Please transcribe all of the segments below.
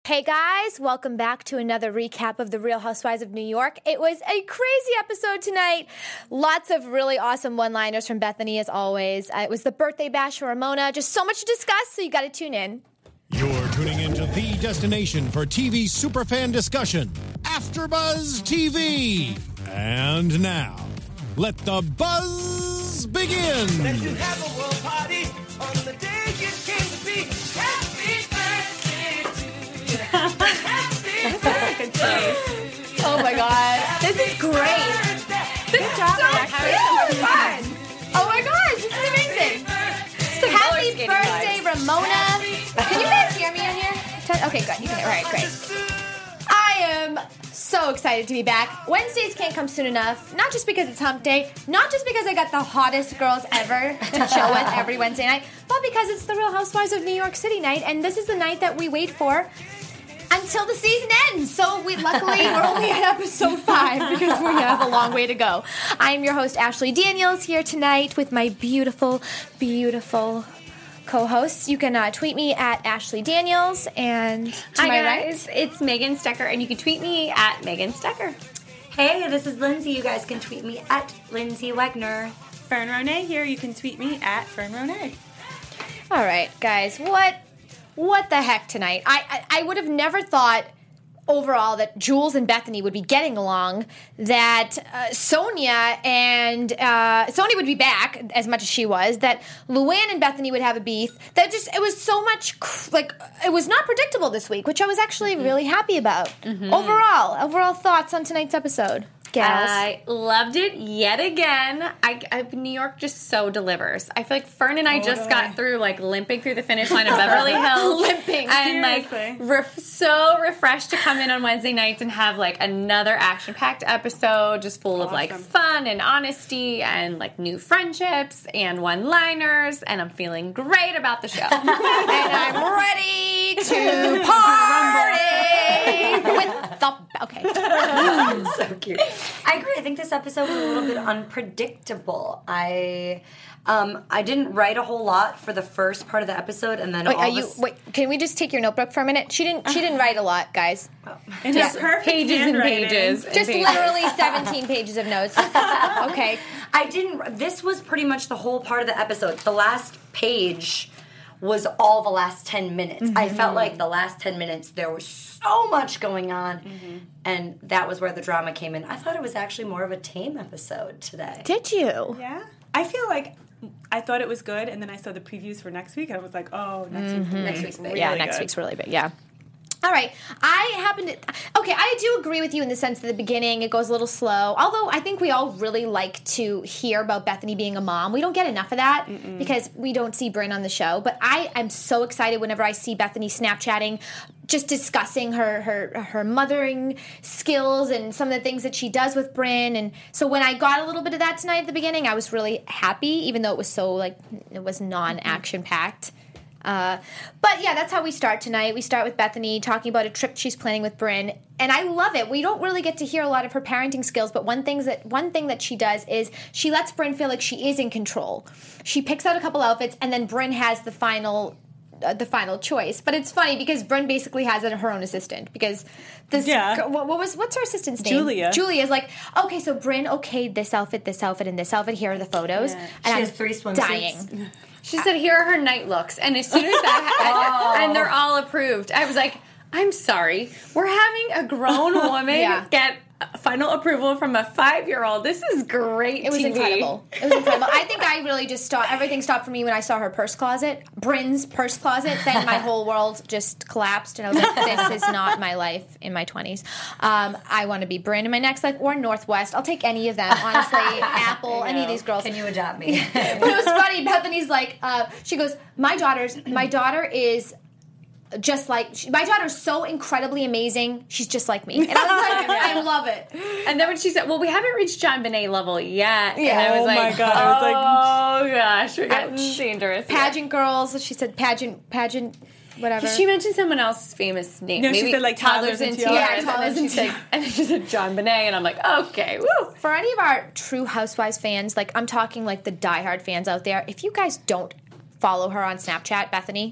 Hey guys, welcome back to another recap of The Real Housewives of New York. It was a crazy episode tonight. Lots of really awesome one-liners from Bethany as always. It was the birthday bash for Ramona. Just so much to discuss, so you got to tune in. You're tuning into the destination for TV superfan discussion, AfterBuzz TV. And now, let the buzz begin. Let's have a world party on the day you came to be. Happy birthday to you. Happy birthday. Oh my god, this is great. This is so fun. Oh my gosh, this is amazing. Happy birthday, Ramona. Can you guys hear me on here? Okay, good. You can hear. All right, great. I am so excited to be back. Wednesdays can't come soon enough. Not just because it's hump day, not just because I got the hottest girls ever to chill with every Wednesday night, but because it's the Real Housewives of New York City night, and this is the night that we wait for until the season ends. So luckily, we're only at episode 5 because we have a long way to go. I am your host, Ashley Daniels, here tonight with my beautiful, beautiful co-hosts. You can tweet me at Ashley Daniels, and to my guys, it's Megan Stecker, and you can tweet me at Megan Stecker. Hey, this is Lindsay. You guys can tweet me at Lindsay Wegner. Fern Ronay here. You can tweet me at Fern Ronay. All right, guys, what the heck tonight? I would have never thought overall that Jules and Bethany would be getting along, that Sonia would be back as much as she was, that Luann and Bethany would have a beef, that it was so much, it was not predictable this week, which I was actually really happy about. Overall thoughts on tonight's episode, gals? I loved it yet again. New York just so delivers. I feel like Fern and I just got through limping through the finish line of Beverly Hills. Limping. And so refreshed to come in on Wednesday nights and have another action-packed episode just full of fun and honesty and new friendships and one-liners, and I'm feeling great about the show. And I'm ready to party with the... Okay. So cute. I agree. I think this episode was a little bit unpredictable. I didn't write a whole lot for the first part of the episode, and then wait, can we just take your notebook for a minute? She didn't write a lot, guys. And just perfect pages and pages. Just literally 17 pages of notes. Okay. This was pretty much the whole part of the episode. The last page was all the last 10 minutes. Mm-hmm. I felt like the last 10 minutes there was so much going on, and that was where the drama came in. I thought it was actually more of a tame episode today. Did you? Yeah. I feel like I thought it was good, and then I saw the previews for next week, and I was like, oh, next week's big. Yeah, next week's really big, yeah. All right, I do agree with you in the sense that the beginning, it goes a little slow, although I think we all really like to hear about Bethany being a mom. We don't get enough of that because we don't see Brynn on the show, but I am so excited whenever I see Bethany Snapchatting, just discussing her mothering skills and some of the things that she does with Brynn, and so when I got a little bit of that tonight at the beginning, I was really happy, even though it was so, it was non-action-packed. But yeah, that's how we start tonight. We start with Bethany talking about a trip she's planning with Brynn, and I love it. We don't really get to hear a lot of her parenting skills, but one thing that she does is she lets Brynn feel like she is in control. She picks out a couple outfits, and then Brynn has the final choice. But it's funny because Brynn basically has her own assistant, because this what's her assistant's name? Julia's like, okay, so Brynn okayed this outfit, and this outfit. Here are the photos. Yeah. And she has 3 swimsuits. Dying. She said, here are her night looks. And as soon as that and they're all approved, I was like, I'm sorry. We're having a grown woman get final approval from a 5-year-old. This is great. It was incredible. I think I really just stopped. Everything stopped for me when I saw her purse closet, Brynn's purse closet. Then my whole world just collapsed, and I was like, "This is not my life in my 20s. I want to be Brynn in my next life, or Northwest. I'll take any of them, honestly. Apple, any of these girls. Can you adopt me?" But it was funny. Bethany's like, she goes, "My daughter is." Just like my daughter's so incredibly amazing, she's just like me, and I was like, I love it. And then when she said, "Well, we haven't reached John Bonet level yet," and I was my God, I was "Oh gosh, we're getting dangerous." Pageant girls, she said pageant, whatever. She mentioned someone else's famous name. No, maybe she said toddlers and tiaras. Yeah, toddlers and tiaras. And then she said John Bonet, and I'm like, okay, woo. For any of our true Housewives fans, I'm talking the diehard fans out there, if you guys don't follow her on Snapchat, Bethany,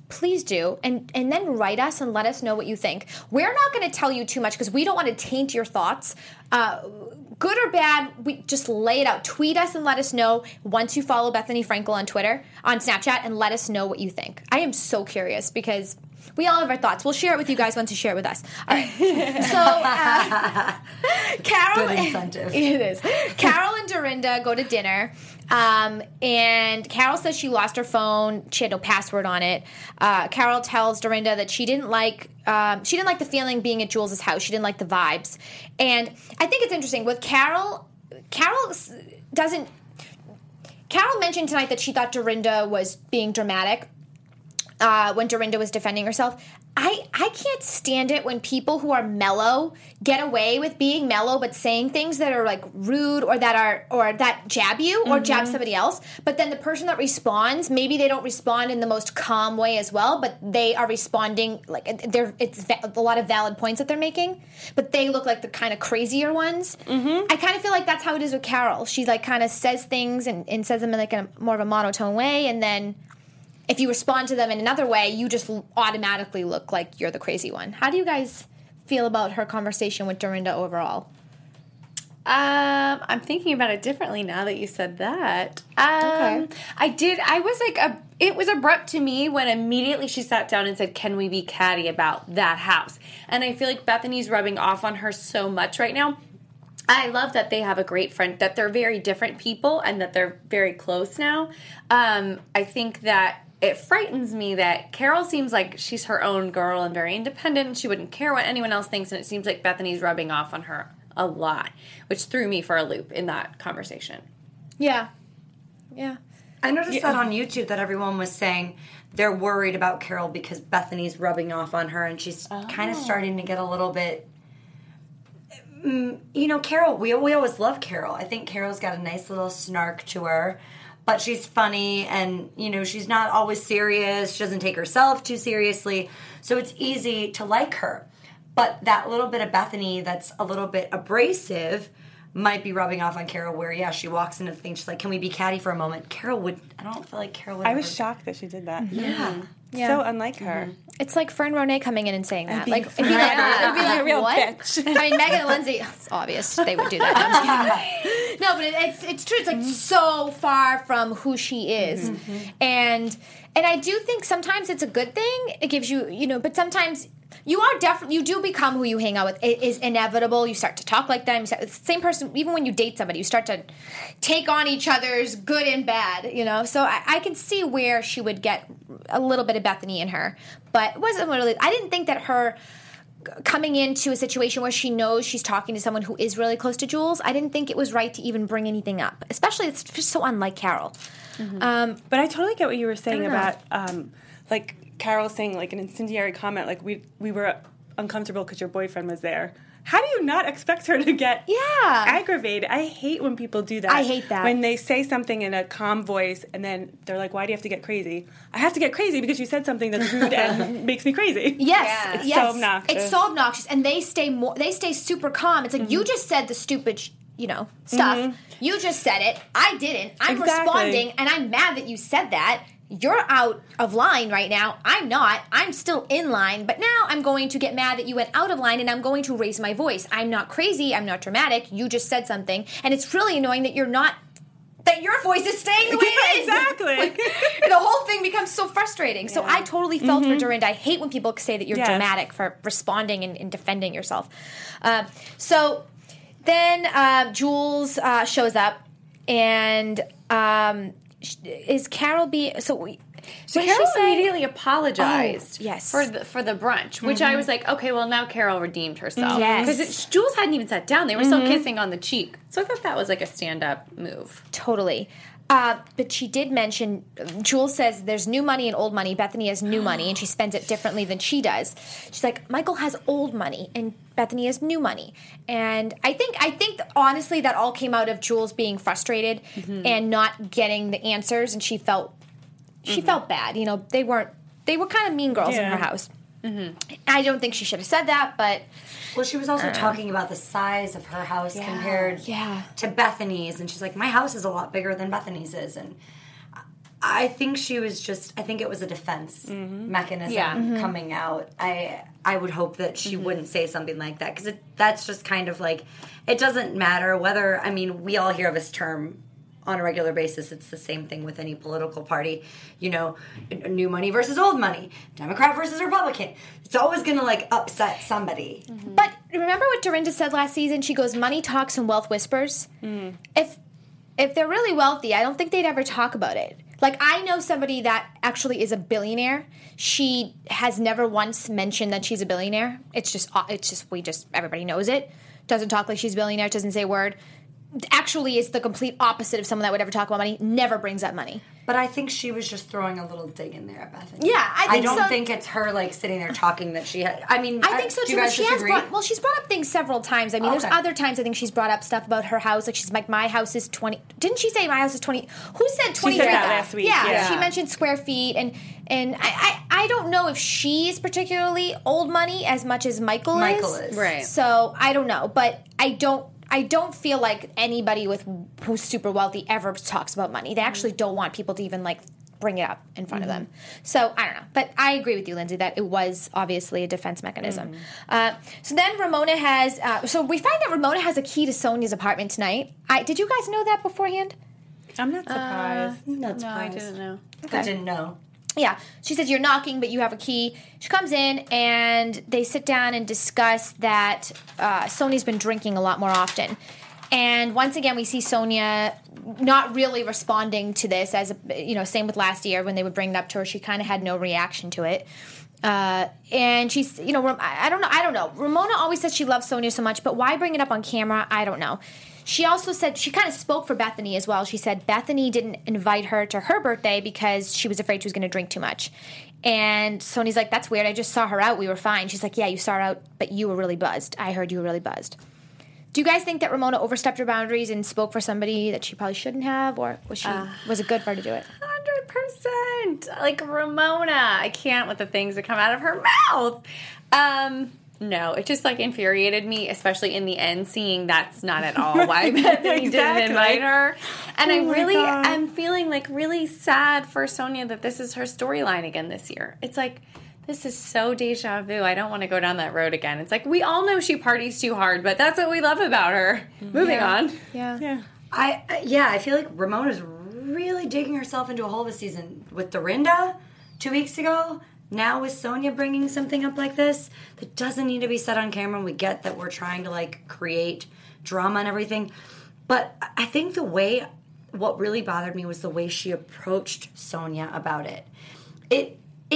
please do. And then write us and let us know what you think. We're not going to tell you too much because we don't want to taint your thoughts. Good or bad, we just lay it out. Tweet us and let us know once you follow Bethany Frankel on Twitter, on Snapchat, and let us know what you think. I am so curious because we all have our thoughts. We'll share it with you guys once you share it with us. All right. So, Carol... Good incentive. It is. Carol and Dorinda go to dinner, and Carol says she lost her phone. She had no password on it. Carol tells Dorinda that she didn't like the feeling being at Jules' house. She didn't like the vibes. And I think it's interesting. With Carol mentioned tonight that she thought Dorinda was being dramatic when Dorinda was defending herself. I can't stand it when people who are mellow get away with being mellow but saying things that are like rude or that jab you or jab somebody else. But then the person that responds, maybe they don't respond in the most calm way as well, but they are responding like it's a lot of valid points that they're making, but they look like the kind of crazier ones. I kind of feel like that's how it is with Carol. She like kind of says things and says them in like a more of a monotone way, and then if you respond to them in another way, you just automatically look like you're the crazy one. How do you guys feel about her conversation with Dorinda overall? I'm thinking about it differently now that you said that. Okay. It was abrupt to me when immediately she sat down and said, "Can we be catty about that house?" And I feel like Bethany's rubbing off on her so much right now. I love that they have a great friend, that they're very different people and that they're very close now. I think that it frightens me that Carol seems like she's her own girl and very independent, and she wouldn't care what anyone else thinks, and it seems like Bethany's rubbing off on her a lot, which threw me for a loop in that conversation. Yeah. I noticed that on YouTube that everyone was saying they're worried about Carol because Bethany's rubbing off on her, and she's kind of starting to get a little bit... Carol, we always love Carol. I think Carol's got a nice little snark to her. But she's funny, and, she's not always serious. She doesn't take herself too seriously. So it's easy to like her. But that little bit of Bethany that's a little bit abrasive might be rubbing off on Carol, where, she walks into the thing, she's like, "Can we be catty for a moment?" I don't feel like Carol would I was shocked that she did that. Yeah. So unlike her. It's like Fern Ronay coming in and saying that. being It'd be like, a real what? bitch. I mean, Megan and Lindsay, it's obvious they would do that. No, but it's true. It's like so far from who she is. And I do think sometimes it's a good thing. It gives you, but sometimes you are definitely, you do become who you hang out with. It is inevitable. You start to talk like them. It's the same person, even when you date somebody, you start to take on each other's good and bad, So I can see where she would get a little bit of Bethany in her. But it wasn't really, I didn't think that her coming into a situation where she knows she's talking to someone who is really close to Jules, I didn't think it was right to even bring anything up. Especially, it's just so unlike Carol. But I totally get what you were saying about, Carol saying, like, an incendiary comment, like, we were uncomfortable because your boyfriend was there. How do you not expect her to get aggravated? I hate when people do that. I hate that. When they say something in a calm voice and then they're like, "Why do you have to get crazy?" I have to get crazy because you said something that's rude and makes me crazy. Yes, It's so obnoxious. It's so obnoxious, and they stay super calm. It's like you just said the stupid, stuff. You just said it. I didn't. I'm responding, and I'm mad that you said that. You're out of line right now. I'm not. I'm still in line, but now I'm going to get mad that you went out of line, and I'm going to raise my voice. I'm not crazy. I'm not dramatic. You just said something, and it's really annoying that that your voice is staying the way it is. Exactly. The whole thing becomes so frustrating. So I totally felt for Dorinda. I hate when people say that you're dramatic for responding and defending yourself. So then Jules shows up, and is Carol So Carol immediately apologized yes. for the brunch, which I was like, okay, well, now Carol redeemed herself. Yes. Because Jules hadn't even sat down. They were still kissing on the cheek. So I thought that was like a stand-up move. Totally. But she did mention, Jules says there's new money and old money. Bethany has new money, and she spends it differently than she does. She's like, Michael has old money, and Bethany has new money. And I think honestly that all came out of Jules being frustrated and not getting the answers, and she felt bad. They were kind of mean girls in her house. I don't think she should have said that, but... Well, she was also talking about the size of her house compared to Bethany's, and she's like, my house is a lot bigger than Bethany's is, and I think she was just. I think it was a defense mechanism Yeah. coming out. I would hope that she wouldn't say something like that because that's just kind of like it doesn't matter whether. I mean, we all hear of this term on a regular basis. It's the same thing with any political party. You know, new money versus old money, Democrat versus Republican. It's always going to like upset somebody. But remember what Dorinda said last season? She goes, "Money talks and wealth whispers." If they're really wealthy, I don't think they'd ever talk about it. Like, I know somebody that actually is a billionaire. She has never once mentioned that she's a billionaire. It's just everybody knows it. Doesn't talk like she's a billionaire, doesn't say a word. Actually is the complete opposite of someone that would ever talk about money, never brings up money. But I think she was just throwing a little dig in there at Bethany. Yeah, I don't so. think it's her like sitting there talking that she had. I mean, I think so do too. you But guys she disagree? she's brought up things several times. I mean, there's Okay. other times I think she's brought up stuff about her house. Like she's like, my house is 20. Didn't she say my house is 20? Who said 20? said that last week, yeah. She mentioned square feet, and I don't know if she's particularly old money as much as Michael is. Right. So I don't know, but I don't feel like anybody who's super wealthy ever talks about money. They actually don't want people to even like bring it up in front of them. So I don't know, but I agree with you, Lindsay, that it was obviously a defense mechanism. So then Ramona has. So we find out Ramona has a key to Sonia's apartment tonight. Did you guys know that beforehand? I'm not surprised. Not No, I surprised. didn't know. I didn't know. Yeah. She says, you're knocking, but you have a key. She comes in, and they sit down and discuss that Sonia's been drinking a lot more often. And once again, we see Sonia not really responding to this, same with last year when they would bring it up to her. She kind of had no reaction to it. And she's, I don't know. Ramona always says she loves Sonia so much, but why bring it up on camera? I don't know. She also said, she kind of spoke for Bethany as well. She said Bethany didn't invite her to her birthday because she was afraid she was going to drink too much. And Sonia's like, that's weird. I just saw her out. We were fine. She's like, yeah, you saw her out, but you were really buzzed. I heard you were really buzzed. Do you guys think that Ramona overstepped her boundaries and spoke for somebody that she probably shouldn't have? Or was it good for her to do it? 100%. Like Ramona. I can't with the things that come out of her mouth. No, it just like infuriated me, especially in the end, seeing that's not at all why Bethany Exactly. didn't invite her. And Oh my God. I'm feeling like really sad for Sonia that this is her storyline again this year. It's like, this is so deja vu. I don't want to go down that road again. It's like, we all know she parties too hard, but that's what we love about her. Moving on. Yeah. Yeah. I feel like Ramona's really digging herself into a hole this season with Dorinda 2 weeks ago. Now with Sonia bringing something up like this that doesn't need to be said on camera. We get that we're trying to like create drama and everything, but I think what really bothered me was the way she approached Sonia about it.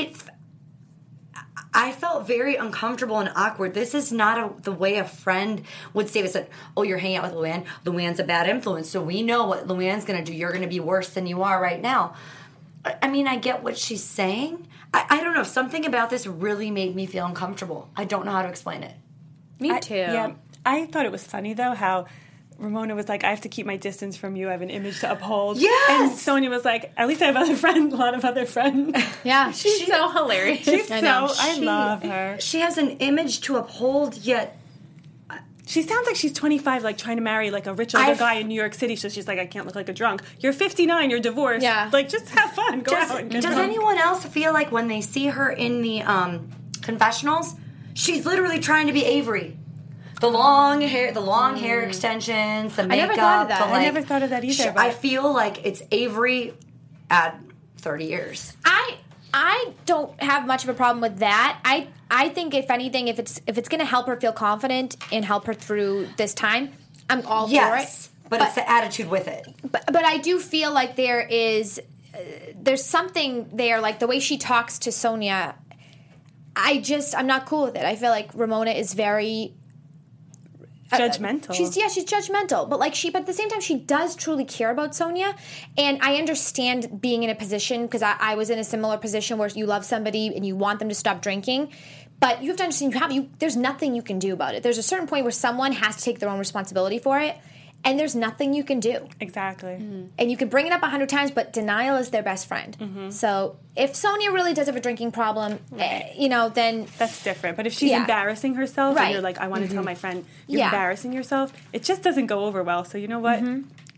I felt very uncomfortable and awkward. This is not the way a friend would say this. Like, oh, you're hanging out with Luann. Luann's a bad influence, so we know what Luann's going to do. You're going to be worse than you are right now. I mean, I get what she's saying. I don't know. Something about this really made me feel uncomfortable. I don't know how to explain it. Me too. Yeah. I thought it was funny, though, how Ramona was like, I have to keep my distance from you. I have an image to uphold. Yes! And Sonia was like, at least I have a lot of other friends. Yeah. She's so hilarious. She's I know. I love her. She has an image to uphold, yet She sounds like she's 25, like trying to marry like a rich older I've- guy in New York City. So she's like, I can't look like a drunk. You're 59, you're divorced. Yeah. Like, just have fun. Go out and get Does drunk. anyone else feel like when they see her in the confessionals, she's literally trying to be Avery? The long hair extensions, the makeup. never thought of that. the, I never thought of that either, but- I feel like it's Avery at 30 years. I don't have much of a problem with that. I think if anything, if it's going to help her feel confident and help her through this time, I'm all Yes, for it. but it's the attitude with it. But I do feel like there's something there, like the way she talks to Sonia. I'm not cool with it. I feel like Ramona is very Judgmental. She's judgmental, but at the same time, she does truly care about Sonia, and I understand being in a position because I was in a similar position where you love somebody and you want them to stop drinking, but you have to understand there's nothing you can do about it. There's a certain point where someone has to take their own responsibility for it, and there's nothing you can do. Exactly. And you can bring it up 100 times, but denial is their best friend. So if Sonia really does have a drinking problem, then That's different. But if she's Yeah. embarrassing herself Right. and you're like, I want to tell my friend, you're Yeah. embarrassing yourself, it just doesn't go over well. So you know what?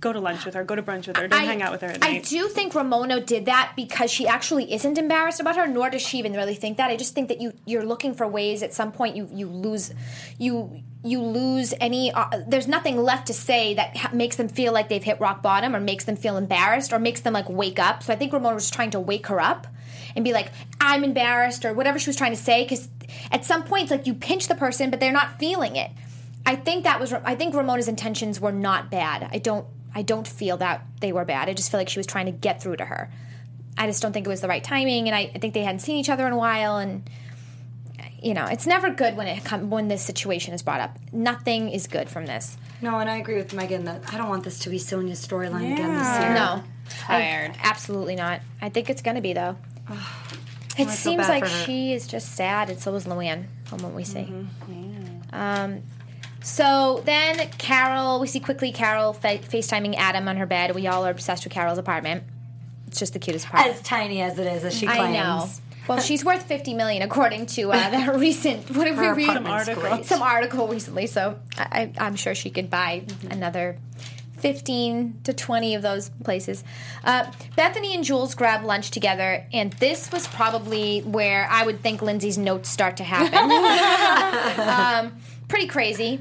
go to lunch with her, go to brunch with her, don't hang out with her at night. I do think Ramona did that because she actually isn't embarrassed about her, nor does she even really think that. I just think that you're looking for ways at some point you lose any there's nothing left to say that makes them feel like they've hit rock bottom or makes them feel embarrassed or makes them like wake up. So I think Ramona was trying to wake her up and be like, I'm embarrassed, or whatever she was trying to say, because at some point it's like you pinch the person but they're not feeling it. I think Ramona's intentions were not bad. I don't feel that they were bad. I just feel like she was trying to get through to her. I just don't think it was the right timing, and I think they hadn't seen each other in a while, and it's never good when this situation is brought up. Nothing is good from this. No, and I agree with Megan that I don't want this to be Sonya's storyline again this year. No. Tired. Absolutely not. I think it's going to be, though. It seems like she is just sad, and so is Luann, from what we see. So then we see quickly Carol FaceTiming Adam on her bed. We all are obsessed with Carol's apartment. It's just the cutest apartment. As tiny as it is, as she claims. I know. Well, she's worth $50 million, according to that recent. What did we read? Some article recently. So I'm sure she could buy another 15 to 20 of those places. Bethany and Jules grab lunch together, and this was probably where I would think Lindsay's notes start to happen. Pretty crazy.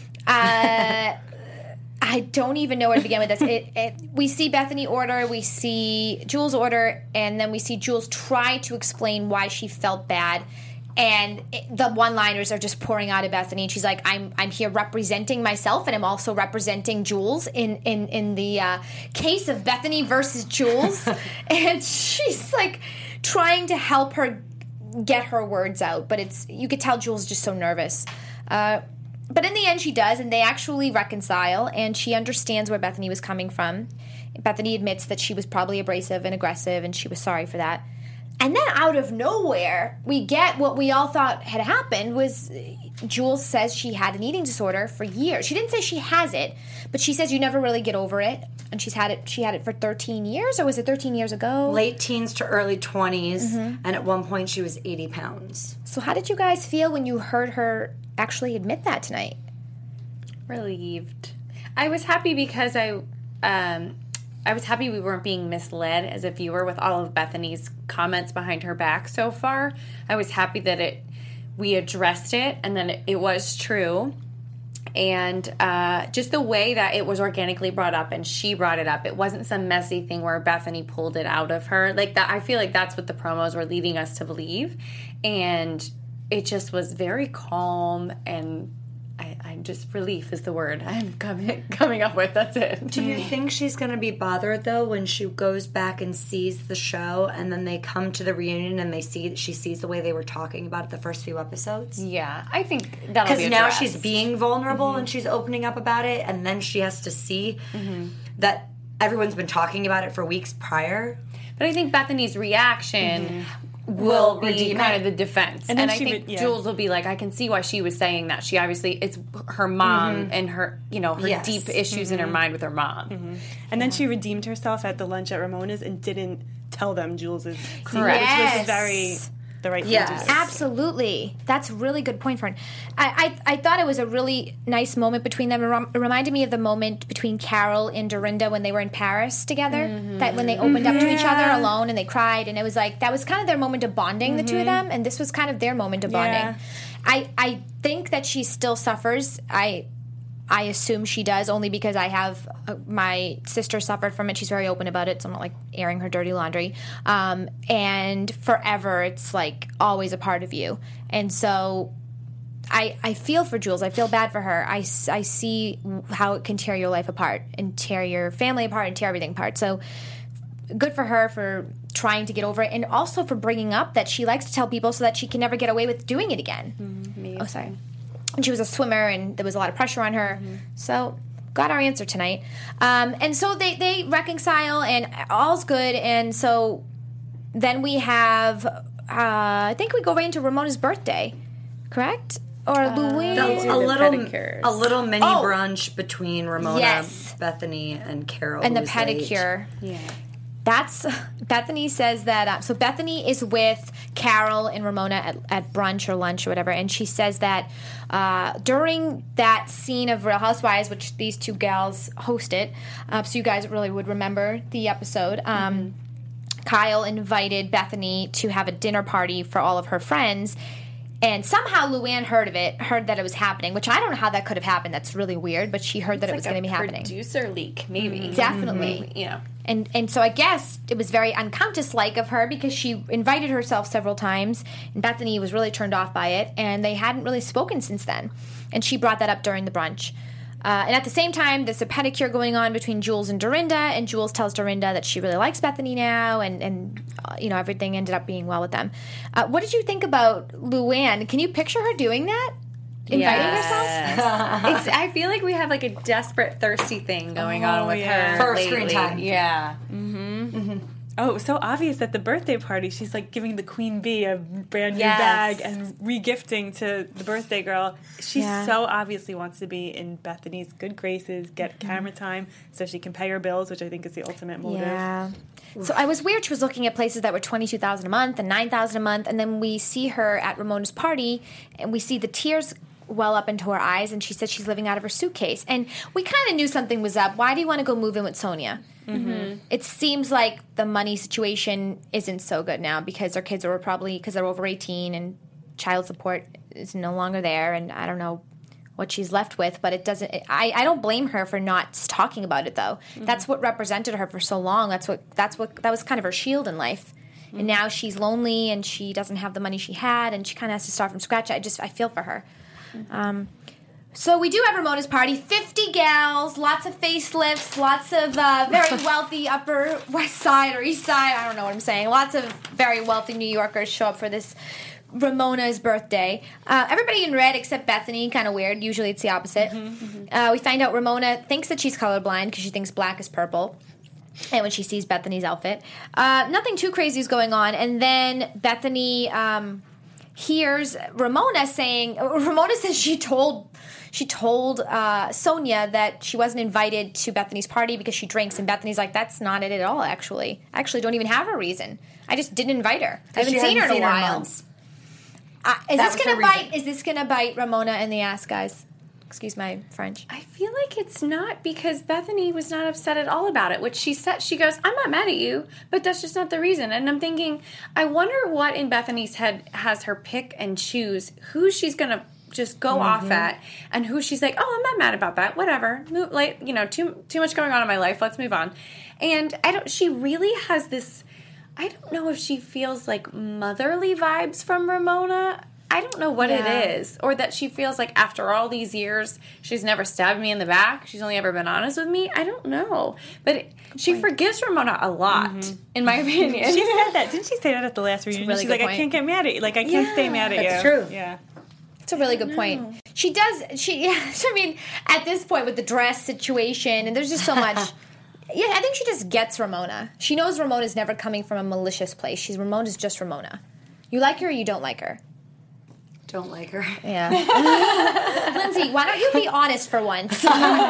I don't even know where to begin with this. We see Bethany order, we see Jules order, and then we see Jules try to explain why she felt bad. And the one-liners are just pouring out of Bethany, and she's like, "I'm here representing myself, and I'm also representing Jules in the case of Bethany versus Jules." And she's like trying to help her get her words out, but you could tell Jules is just so nervous. But in the end, she does, and they actually reconcile, and she understands where Bethany was coming from. Bethany admits that she was probably abrasive and aggressive, and she was sorry for that. And then out of nowhere, we get what we all thought had happened was Jules says she had an eating disorder for years. She didn't say she has it, but she says you never really get over it. And she had it for 13 years, or was it 13 years ago? Late teens to early 20s, and at one point she was 80 pounds. So how did you guys feel when you heard her actually admit that tonight? Relieved. I was happy because I was happy we weren't being misled as a viewer with all of Bethany's comments behind her back so far. I was happy that we addressed it and then it was true. And just the way that it was organically brought up and she brought it up. It wasn't some messy thing where Bethany pulled it out of her. Like that, I feel like that's what the promos were leading us to believe. And it just was very calm, and I'm just relief is the word I'm coming up with. That's it. Do you think she's going to be bothered, though, when she goes back and sees the show and then they come to the reunion and she sees the way they were talking about it the first few episodes? Yeah, I think that'll be Because now she's being vulnerable and she's opening up about it, and then she has to see that everyone's been talking about it for weeks prior. But I think Bethany's reaction will be kind of the defense. And I think Jules will be like, I can see why she was saying that. She obviously, it's her mom and her, her deep issues in her mind with her mom. And then she redeemed herself at the lunch at Ramona's and didn't tell them Jules's secret, Correct. which was the right thing to do. Absolutely. That's a really good point, Fern. I thought it was a really nice moment between them. It reminded me of the moment between Carol and Dorinda when they were in Paris together, that when they opened up to each other alone and they cried, and it was like, that was kind of their moment of bonding, the two of them, and this was kind of their moment of bonding. I think that she still suffers. I assume she does, only because I have my sister suffered from it. She's very open about it, so I'm not like airing her dirty laundry. And forever, it's like always a part of you. And so I feel for Jules. I feel bad for her. I see how it can tear your life apart and tear your family apart and tear everything apart. So good for her for trying to get over it, and also for bringing up that she likes to tell people so that she can never get away with doing it again. Oh, sorry. And she was a swimmer, and there was a lot of pressure on her. So, got our answer tonight. And so they reconcile, and all's good. And so then we have, I think we go right into Ramona's birthday, correct? Or Louise? A little mini brunch between Ramona, Bethany, and Carol. And the pedicure. Yeah. Bethany says that. So Bethany is with Carol and Ramona at brunch or lunch or whatever, and she says that during that scene of Real Housewives, which these two gals hosted, so you guys really would remember the episode. Kyle invited Bethany to have a dinner party for all of her friends. And somehow Luann heard that it was happening, which I don't know how that could have happened. That's really weird, but she heard that it was going to be happening. Producer leak, maybe. Definitely. You know. And so I guess it was very uncountess-like of her because she invited herself several times, and Bethany was really turned off by it, and they hadn't really spoken since then. And she brought that up during the brunch. And at the same time, there's a pedicure going on between Jules and Dorinda, and Jules tells Dorinda that she really likes Bethany now, and everything ended up being well with them. What did you think about Luann? Can you picture her doing that? Inviting herself? I feel like we have like a desperate, thirsty thing going on with her. For lately. screen time. Yeah. Oh, it was so obvious at the birthday party. She's like giving the queen bee a brand new Yes. bag and re-gifting to the birthday girl. She so obviously wants to be in Bethany's good graces, get camera time so she can pay her bills, which I think is the ultimate motive. Yeah. So I was weird. She was looking at places that were $22,000 a month and $9,000 a month, and then we see her at Ramona's party, and we see the tears well up into her eyes, and she said she's living out of her suitcase. And we kind of knew something was up. Why do you want to go move in with Sonia? Mm-hmm. It seems like the money situation isn't so good now because their kids are probably, because they're over 18 and child support is no longer there, and I don't know what she's left with, but it doesn't. I don't blame her for not talking about it though. Mm-hmm. That's what represented her for so long. That was kind of her shield in life. Mm-hmm. And now she's lonely and she doesn't have the money she had, and she kind of has to start from scratch. I feel for her. Mm-hmm. So we do have Ramona's party. 50 gals, lots of facelifts, lots of very wealthy Upper West Side or East Side. I don't know what I'm saying. Lots of very wealthy New Yorkers show up for this Ramona's birthday. Everybody in red except Bethany. Kind of weird. Usually it's the opposite. We find out Ramona thinks that she's colorblind because she thinks black is purple. And when she sees Bethany's outfit. Nothing too crazy is going on. And then Bethany hears Ramona saying, Ramona says she told Sonia that she wasn't invited to Bethany's party because she drinks, and Bethany's like, that's not it at all, actually. I actually don't even have a reason. I just didn't invite her. I haven't seen her in a while. Is this gonna bite Ramona in the ass, guys? Excuse my French. I feel like it's not, because Bethany was not upset at all about it. Which she said, she goes, I'm not mad at you, but that's just not the reason. And I'm thinking, I wonder what in Bethany's head has her pick and choose who she's going to just go off at, and who she's like, oh, I'm not mad about that. Whatever. Too much going on in my life. Let's move on. And she really has this, I don't know if she feels like motherly vibes from Ramona. I don't know what it is. Or that she feels like after all these years, she's never stabbed me in the back. She's only ever been honest with me. I don't know. But she forgives Ramona a lot, in my opinion. She said that. Didn't she say that at the last reunion? Really She's like, I can't get mad at you. Like, I can't stay mad at you. That's true. Yeah. It's a really good point. She does. I mean, at this point with the dress situation, and there's just so much. I think she just gets Ramona. She knows Ramona's never coming from a malicious place. Ramona's just Ramona. You like her or you don't like her? Don't like her. Yeah. Lindsay, why don't you be honest for once?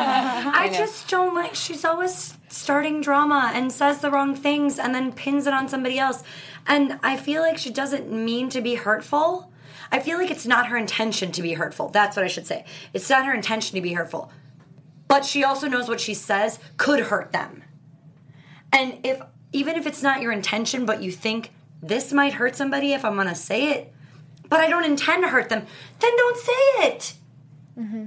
I just don't like, she's always starting drama and says the wrong things and then pins it on somebody else. And I feel like she doesn't mean to be hurtful. I feel like it's not her intention to be hurtful. That's what I should say. It's not her intention to be hurtful. But she also knows what she says could hurt them. And even if it's not your intention, but you think this might hurt somebody if I'm going to say it, but I don't intend to hurt them, then don't say it. Mm-hmm.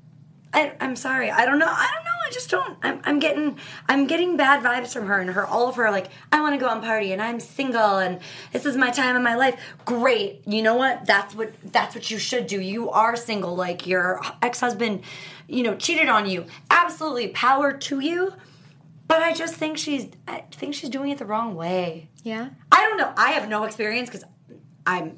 I'm sorry. I don't know. I just don't. I'm getting bad vibes from her, and all of her, like, I want to go out and party and I'm single and this is my time in my life. Great. You know what? That's what you should do. You are single. Like, your ex-husband, cheated on you. Absolutely, power to you. But I just think she's doing it the wrong way. Yeah. I don't know. I have no experience because I'm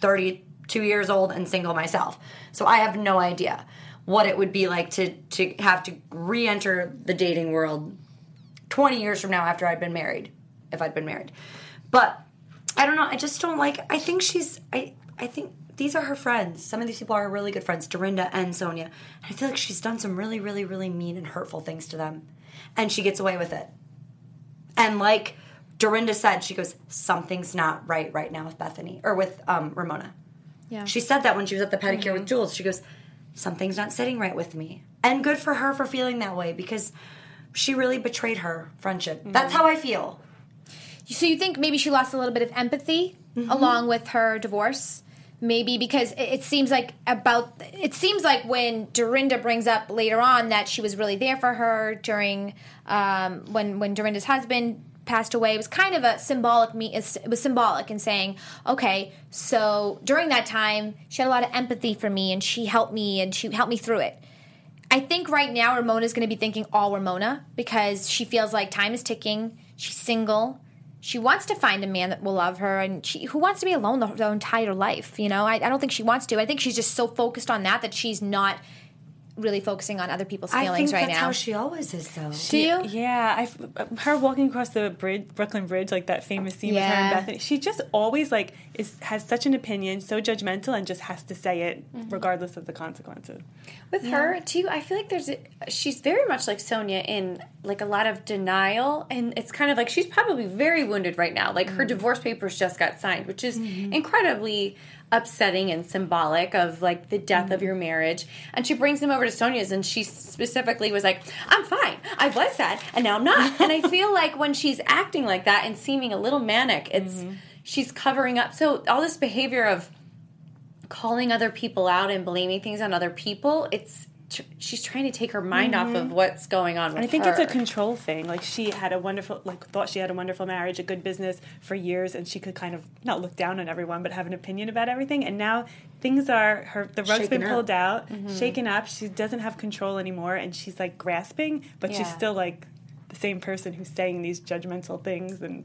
32 years old and single myself. So I have no idea what it would be like to have to re-enter the dating world 20 years from now after I'd been married, if I'd been married. But I don't know. I just don't like, I think these are her friends. Some of these people are really good friends, Dorinda and Sonia. And I feel like she's done some really, really, really mean and hurtful things to them. And she gets away with it. And like Dorinda said, she goes, something's not right now with Bethany, or with Ramona. Yeah. She said that when she was at the pedicure with Jules. She goes, something's not sitting right with me. And good for her for feeling that way, because she really betrayed her friendship. That's how I feel. So you think maybe she lost a little bit of empathy along with her divorce? Maybe because it seems like when Dorinda brings up later on that she was really there for her during when Dorinda's husband passed away, it was kind of a symbolic. It was symbolic in saying, okay, so during that time she had a lot of empathy for me and she helped me through it. I think right now Ramona's going to be thinking all Ramona because she feels like time is ticking. She's single. She wants to find a man that will love her, and who wants to be alone the entire life, you know? I don't think she wants to. I think she's just so focused on that she's not really focusing on other people's feelings right now. I think that's how she always is, though. Do you? Yeah, her walking across the Brooklyn Bridge, like that famous scene with her and Bethany. She just always has such an opinion, so judgmental, and just has to say it regardless of the consequences. With her too, I feel like she's very much like Sonia in like a lot of denial, and it's kind of like she's probably very wounded right now. Like her divorce papers just got signed, which is incredibly upsetting and symbolic of like the death of your marriage. And she brings him over to Sonia's, and she specifically was like, I'm fine, I was sad and now I'm not. And I feel like when she's acting like that and seeming a little manic, it's she's covering up. So all this behavior of calling other people out and blaming things on other people, she's trying to take her mind off of what's going on with her. I think it's a control thing. Like she had thought she had a wonderful marriage, a good business for years, and she could kind of not look down on everyone, but have an opinion about everything. And now things are the rug's been pulled out, shaken up. She doesn't have control anymore, and she's like grasping, but she's still like the same person who's saying these judgmental things, and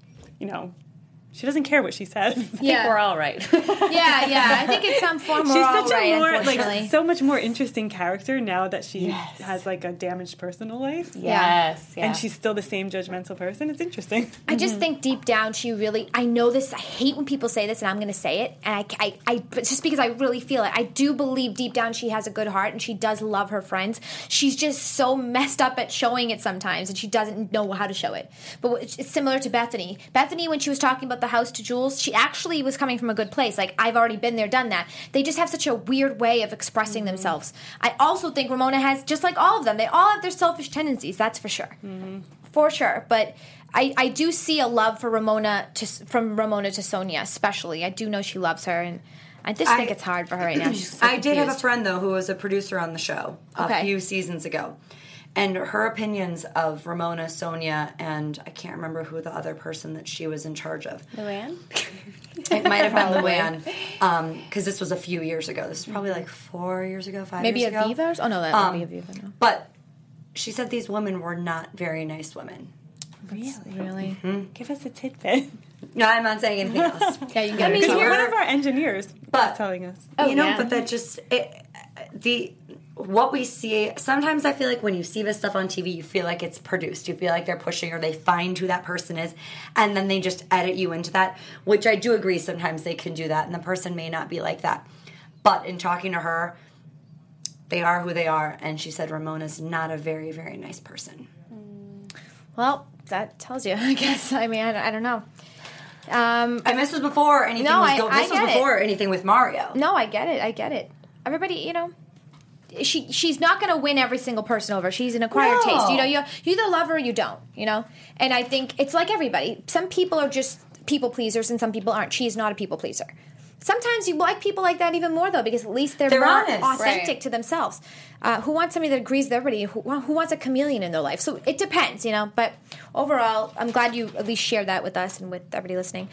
she doesn't care what she says. I think we're all right. I think in some form She's we're all such right, a more unfortunately. so much more interesting character now that she has like a damaged personal life. Yes. Yeah. And she's still the same judgmental person. It's interesting. I just think deep down she really, I know this, I hate when people say this and I'm going to say it, and I but just because I really feel it. I do believe deep down she has a good heart and she does love her friends. She's just so messed up at showing it sometimes, and she doesn't know how to show it. But it's similar to Bethany. Bethany, when she was talking about the house to Jules, she actually was coming from a good place. Like, I've already been there, done that. They just have such a weird way of expressing themselves. I also think Ramona has, just like all of them, they all have their selfish tendencies, that's for sure. For sure. But I do see a love for from Ramona to Sonia, especially. I do know she loves her, and I just think it's hard for her right now. She's so I did have a confused. friend, though, who was a producer on the show a few seasons ago. And her opinions of Ramona, Sonia, and I can't remember who the other person that she was in charge of. Luann? It might have been Luann, because this was a few years ago. This is probably like 4 years ago, 5 Maybe years ago. Aviva? Oh, no, that would be Aviva. No. But she said these women were not very nice women. Really? Give us a tidbit. No, I'm not saying anything else. Yeah, you get Because it. one of our engineers was telling us. But that just what we see. Sometimes I feel like when you see this stuff on TV, you feel like it's produced. You feel like they're pushing, or they find who that person is, and then they just edit you into that. Which I do agree. Sometimes they can do that, and the person may not be like that. But in talking to her, they are who they are, and she said Ramona's not a very, very nice person. Well, that tells you, I guess. I mean, I don't know. And this was before anything this was before anything with Mario. No, I get it. Everybody, she's not going to win every single person over. She's an acquired taste. You either love her or you don't, And I think it's like everybody. Some people are just people pleasers and some people aren't. She is not a people pleaser. Sometimes you like people like that even more, though, because at least they're more honest. authentic to themselves. Who wants somebody that agrees with everybody? Who wants a chameleon in their life? So it depends, But overall, I'm glad you at least shared that with us and with everybody listening.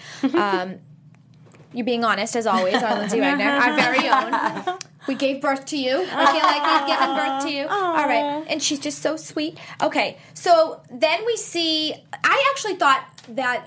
You're being honest, as always, our Lindsay Wagner, our very own. We gave birth to you. I feel like we've given birth to you. All right. And she's just so sweet. Okay, so then we see... I actually thought that...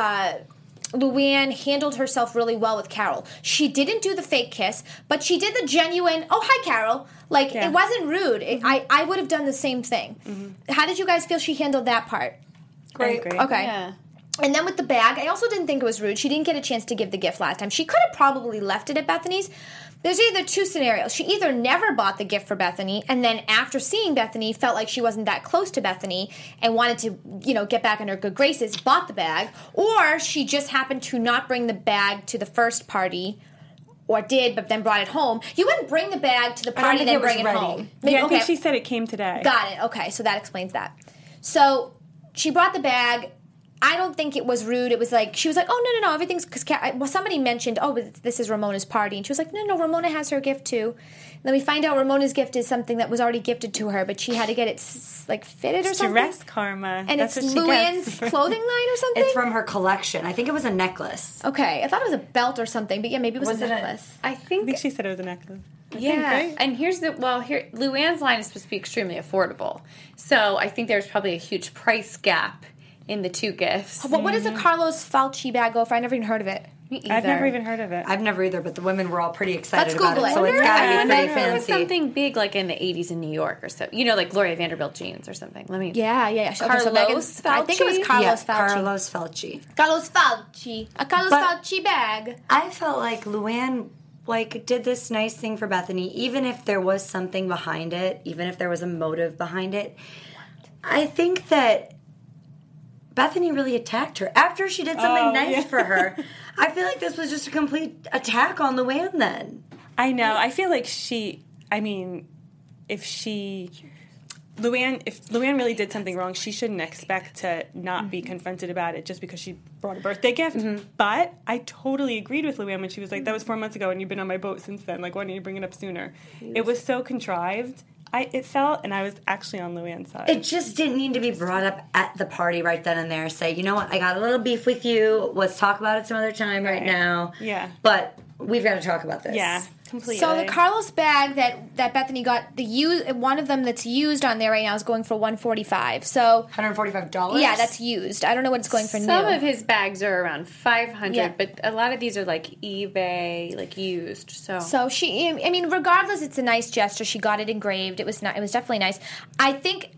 Luann handled herself really well with Carol. She didn't do the fake kiss, but she did the genuine, oh, hi, Carol. It wasn't rude. I would have done the same thing. How did you guys feel she handled that part? Great. Okay. Yeah. And then with the bag, I also didn't think it was rude. She didn't get a chance to give the gift last time. She could have probably left it at Bethany's. There's either two scenarios. She either never bought the gift for Bethany, and then after seeing Bethany, felt like she wasn't that close to Bethany and wanted to, get back in her good graces, bought the bag, or she just happened to not bring the bag to the first party, or did, but then brought it home. You wouldn't bring the bag to the party and then bring it home. Yeah, I think she said it came today. Got it. Okay, so that explains that. So she brought the bag. I don't think it was rude. It was like, she was like, oh, no, everything's, because somebody mentioned, oh, this is Ramona's party. And she was like, no, Ramona has her gift too. And then we find out Ramona's gift is something that was already gifted to her, but she had to get it fitted or something. Dress karma. And That's it's what she Luann's gets. clothing line or something? It's from her collection. I think it was a necklace. Okay, I thought it was a belt or something, but yeah, maybe it was a necklace. I I think think she said it was a necklace. yeah. right? And here Luann's line is supposed to be extremely affordable. So I think there's probably a huge price gap in the two gifts. What does a Carlos Falchi bag go for? I never even heard of it. Me either. I've never even heard of it. I've never either, but the women were all pretty excited Let's about Google it, it. so it's got to be And pretty then it was fancy. something big like in the 80s in New York or so. Like Gloria Vanderbilt jeans or something. Let me. Yeah. Okay, Carlos I think it was Falchi? Carlos Falchi. Carlos Felci. Carlos Falchi. A Carlos But- Falchi bag. I felt like Luann did this nice thing for Bethany, even if there was something behind it, even if there was a motive behind it. I think that Bethany really attacked her after she did something nice for her. I feel like this was just a complete attack on Luann then. I know. I feel like if Luann really did something wrong, she shouldn't expect to not be confronted about it just because she brought a birthday gift. But I totally agreed with Luann when she was like, that was 4 months ago and you've been on my boat since then. Like, why didn't you bring it up sooner? It was so contrived. It felt, and I was actually on Luann's side. It just didn't need to be brought up at the party right then and there. Say, you know what, I got a little beef with you. Let's talk about it some other time right now. Yeah. But we've got to talk about this. Yeah, completely. So the Carlos bag that Bethany got, one of them that's used on there right now is going for $145. So $145? yeah, that's used. I don't know what it's going for Some new. of his bags are around $500, Yeah. but a lot of these are like eBay, like used. So regardless, it's a nice gesture. She got it engraved. It was definitely nice. I think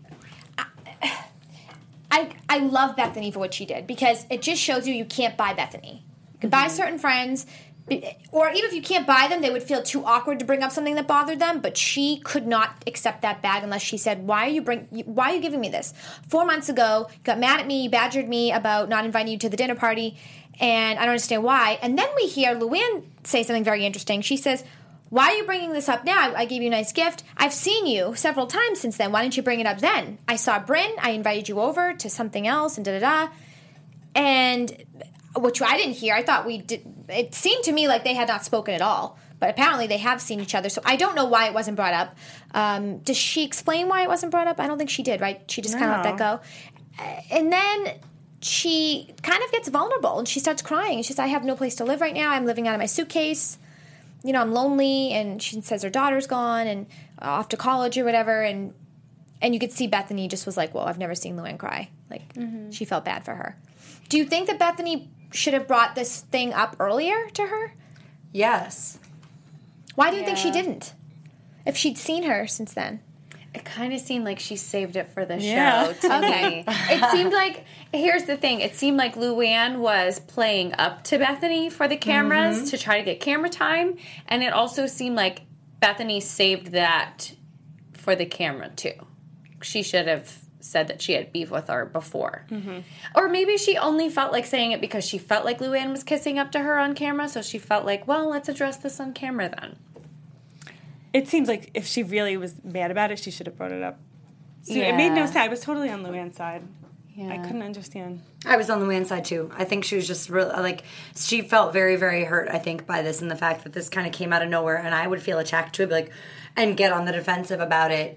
I love Bethany for what she did because it just shows you can't buy Bethany. You can buy certain friends, or even if you can't buy them, they would feel too awkward to bring up something that bothered them. But she could not accept that bag unless she said, "Why are you giving me this? 4 months ago, you got mad at me, you badgered me about not inviting you to the dinner party, and I don't understand why." And then we hear Luann say something very interesting. She says, "Why are you bringing this up now? I gave you a nice gift. I've seen you several times since then. Why didn't you bring it up then? I saw Bryn. I invited you over to something else and da-da-da." And which I didn't hear. I thought we did. It seemed to me like they had not spoken at all. But apparently they have seen each other. So I don't know why it wasn't brought up. Does she explain why it wasn't brought up? I don't think she did, right? She just kind of let that go. And then she kind of gets vulnerable and she starts crying. She says, "I have no place to live right now. I'm living out of my suitcase. I'm lonely," and she says her daughter's gone and off to college or whatever, and you could see Bethany just was like, "Well, I've never seen Luann cry." Like, she felt bad for her. Do you think that Bethany should have brought this thing up earlier to her? Yes. Why do you think she didn't? If she'd seen her since then. It kind of seemed like she saved it for the Yeah. show to me. It seemed like, here's the thing, it seemed like Luann was playing up to Bethany for the cameras to try to get camera time, and it also seemed like Bethany saved that for the camera too. She should have said that she had beef with her before. Or maybe she only felt like saying it because she felt like Luann was kissing up to her on camera, so she felt like, well, let's address this on camera then. It seems like if she really was mad about it, she should have brought it up. So it made no sense. I was totally on Luann's side. I couldn't understand. I was on Luann's side too. I think she was just really she felt very, very hurt, I think, by this and the fact that this kind of came out of nowhere, and I would feel attacked too, and get on the defensive about it.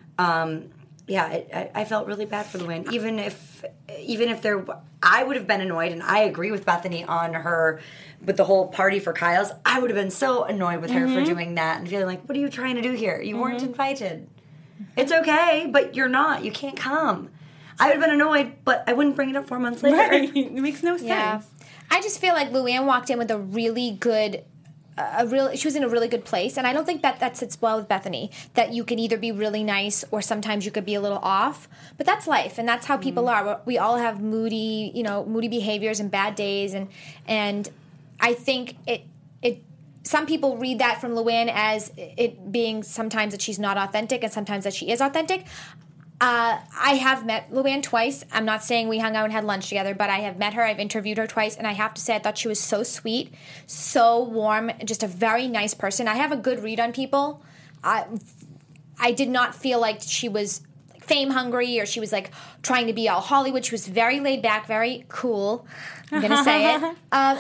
I felt really bad for Luann. Even if I would have been annoyed, and I agree with Bethany on her with the whole party for Kyle's. I would have been so annoyed with her for doing that and feeling like, what are you trying to do here? You weren't invited. It's okay, but you're not. You can't come. I would have been annoyed, but I wouldn't bring it up 4 months later. Right. It makes no sense. Yeah. I just feel like Luann walked in with a really good she was in a really good place, and I don't think that sits well with Bethany, that you can either be really nice or sometimes you could be a little off, but that's life, and that's how people are. We all have moody behaviors and bad days, and I think it some people read that from Luann as it being sometimes that she's not authentic and sometimes that she is authentic. I have met Luann twice. I'm not saying we hung out and had lunch together, but I have met her. I've interviewed her twice, and I have to say I thought she was so sweet, so warm, just a very nice person. I have a good read on people. I did not feel like she was fame hungry or she was like trying to be all Hollywood. She was very laid back, very cool. I'm gonna say it. And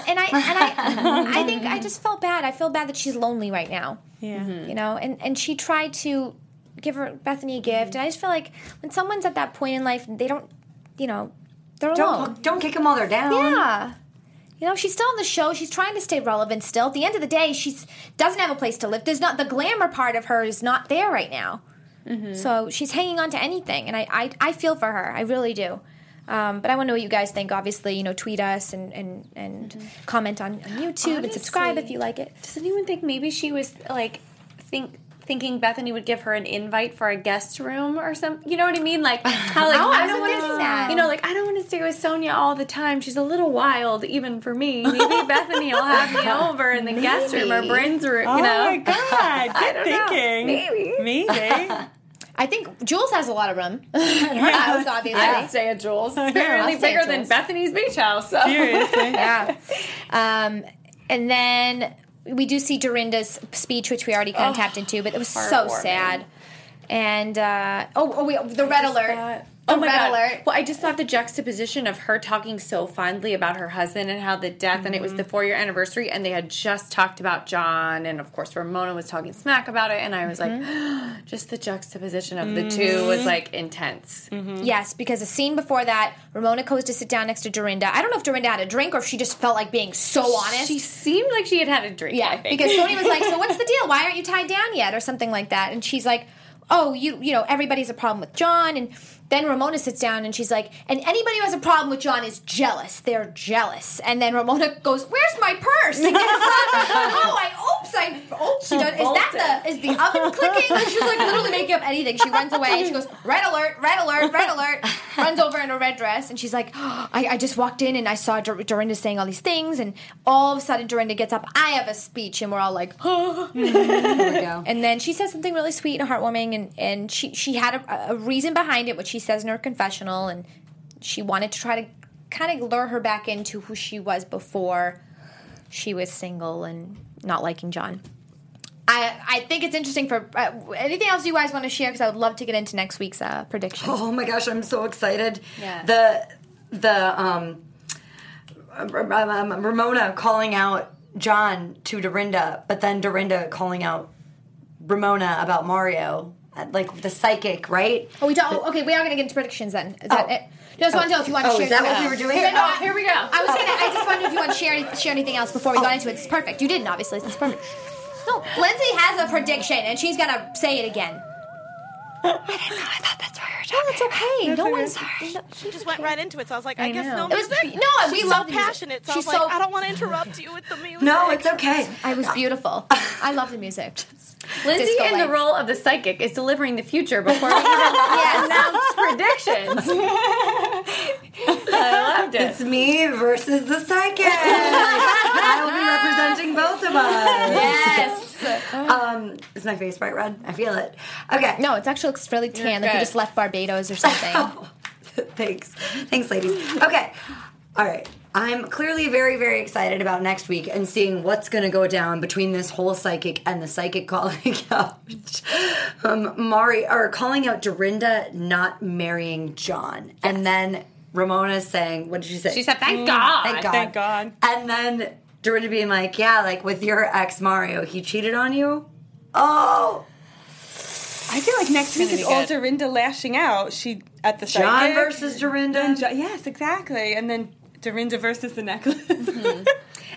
I think I just felt bad. I feel bad that she's lonely right now. Yeah. You know, and she tried to give her Bethany a gift, and I just feel like when someone's at that point in life, they don't, they're alone. Don't kick them while they're down. Yeah. She's still on the show. She's trying to stay relevant still. At the end of the day, she doesn't have a place to live. There's not the glamour part of her is not there right now. Mm-hmm. So she's hanging on to anything, and I feel for her. I really do. But I want to know what you guys think. Obviously, tweet us and comment on YouTube. Honestly, and subscribe if you like it. Does anyone think maybe she was thinking Bethany would give her an invite for a guest room or something? You know what I mean? Like how I don't want to, I don't want to stay with Sonia all the time. She's a little wild, even for me. Maybe Bethany will have me over in the guest room or Bryn's room. Oh my God! Good thinking. Maybe. I think Jules has a lot of room in her house, obviously. I would stay at Jules. Apparently bigger than Bethany's beach house. So. Seriously. Yeah. And then we do see Dorinda's speech, which we already kind of tapped into, but it was so sad. And, the red alert. Oh my God. Alert. Well, I just thought the juxtaposition of her talking so fondly about her husband and how the death, and it was the 4-year anniversary, and they had just talked about John, and of course Ramona was talking smack about it, and I was like, just the juxtaposition of the two was like intense. Mm-hmm. Yes, because the scene before that, Ramona goes to sit down next to Dorinda. I don't know if Dorinda had a drink or if she just felt like being so honest. She seemed like she had a drink, yeah, I think. Because Sonia was like, so what's the deal? Why aren't you tied down yet? Or something like that. And she's like, oh, you know, everybody's a problem with John. And then Ramona sits down and she's like, and anybody who has a problem with John is jealous. They're jealous. And then Ramona goes, where's my purse? And is the oven clicking? And she's like literally making up anything. She runs away and she goes, red alert, red alert, red alert. Runs over in a red dress and she's like, I just walked in and I saw Dorinda saying all these things, and all of a sudden Dorinda gets up, I have a speech, and we're all like, There we go. And then she says something really sweet and heartwarming, and she had a reason behind it, which she says in her confessional, and she wanted to try to kind of lure her back into who she was before she was single and not liking John. I think it's interesting for anything else you guys want to share, because I would love to get into next week's predictions. Oh my gosh, I'm so excited. Yeah. Ramona calling out John to Dorinda, but then Dorinda calling out Ramona about Mario, like the psychic, right? Oh, we are going to get into predictions then. Is that it? Just want to know if you want to share. Is that what we were doing? Here we go. I just wanted if you want to share anything else before we got into it. It's perfect. You didn't, obviously. It's perfect. No, Lindsay has a prediction, and she's going to say it again. I didn't know. I thought that's why we were talking. No, it's okay. No one's sorry. She just went right into it, so I was like, I guess know. no music. We She's love so the music. passionate, so She's I was like, I don't want to interrupt you with the music. No, it's okay. I was beautiful. I love the music. Lindsay, Disco in the lights. role of the psychic, is delivering the future before we even announce predictions. I loved it. It's me versus the psychic. I will be representing both of us. Yes. Is my face bright red? I feel it. Okay. No, it actually looks really tan, like you good. just left Barbados or something. Thanks, ladies. Okay. All right. I'm clearly very, very excited about next week and seeing what's going to go down between this whole psychic and the psychic calling out calling out Dorinda not marrying John. And then Ramona saying, what did she say? She said, thank God. Thank God. Thank God. And then Dorinda being like, yeah, like with your ex Mario, he cheated on you? Oh. I feel like next week gonna is be all good. Dorinda lashing out. She at the John psychic. versus Dorinda. Yes, exactly. And then Dorinda versus the necklace.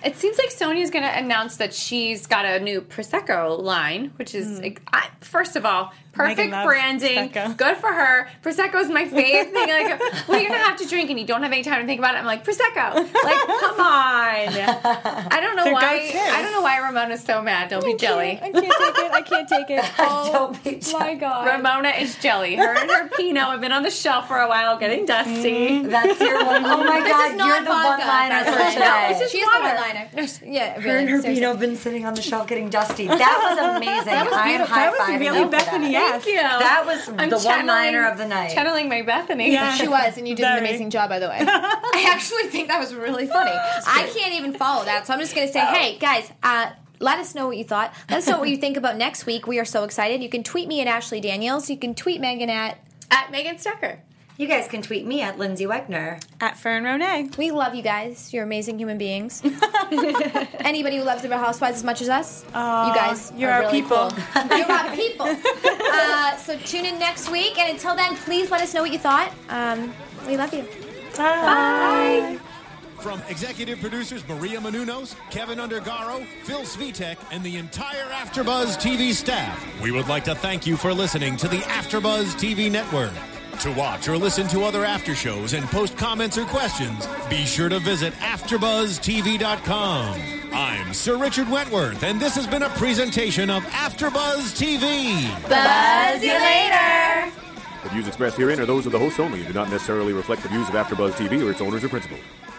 It seems like Sonya's going to announce that she's got a new Prosecco line, which is, first of all, perfect Megan loves branding. Prosecco. Good for her. Prosecco is my fave thing. Like, what are you going to have to drink and you don't have any time to think about it? I'm like, Prosecco. Like, come on. I don't know Their why. go-to. I don't know why Ramona's so mad. Don't be jelly. I can't take it. Oh Don't be my god. Ramona is jelly. Her and her Pinot have been on the shelf for a while, getting dusty. That's your one. Oh my This God, is not you're the vodka, one-liner by the for way. today. No, it's just she is the water. one-liner. Yeah, Her really. and her seriously. Pinot have been sitting on the shelf getting dusty. That was amazing. That was I am beautiful. That was high-fiving really you for that. Bethany-esque. Thank you. That was I'm the channeling- one-liner of the night. Channeling my Bethany. Yeah. She was, and you did an Very. amazing job, by the way. I actually think that was really funny. I can't even follow that, so I'm just going to say, hey, guys, let us know what you thought. Let us know what you think about next week. We are so excited. You can tweet me at Ashley Daniels. You can tweet Megan at Megan Stucker. You guys can tweet me at Lindsay Wegner. At Fern Ronay. We love you guys. You're amazing human beings. Anybody who loves the Real Housewives as much as us, you guys you're are our really people. cool. You're our people. So tune in next week, and until then, please let us know what you thought. We love you. Bye. From executive producers Maria Menounos, Kevin Undergaro, Phil Svitek, and the entire AfterBuzz TV staff, we would like to thank you for listening to the AfterBuzz TV network. To watch or listen to other after shows and post comments or questions, be sure to visit AfterBuzzTV.com. I'm Sir Richard Wentworth, and this has been a presentation of AfterBuzz TV. Buzz you later. The views expressed herein are those of the hosts only and do not necessarily reflect the views of AfterBuzz TV or its owners or principals.